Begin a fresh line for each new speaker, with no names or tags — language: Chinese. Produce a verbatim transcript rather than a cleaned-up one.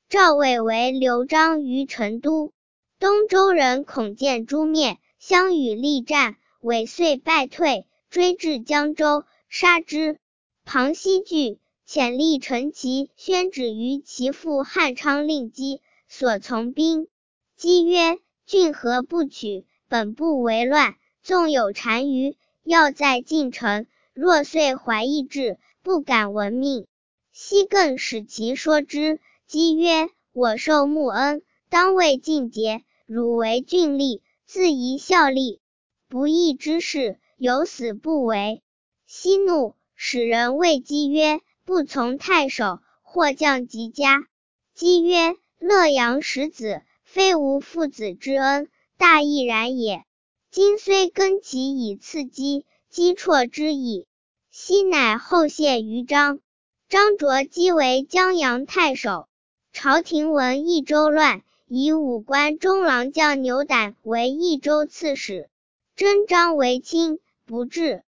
赵魏为刘璋于成都，东周人恐见诛灭，相与力战，尾遂败退，追至江州，杀之。庞熙惧，遣吏陈其宣旨于其父汉昌令基，所从兵。基曰：郡何不取？本不为乱，纵有单于，要在晋城，若遂怀异志，不敢闻命。熙更使其说之。基曰：我受穆恩，当为尽节，汝为郡吏，自宜效力，不义之事，有死不为。熙怒，使人谓基曰：不从太守，或降及家。基曰：乐阳使子，非无父子之恩，大义然也。今虽更其以次基，基辍之矣。熙乃后谢于张。张擢基为江阳太守。朝廷闻益州乱，以武关中郎将牛胆为益州刺史，征张为卿，不至。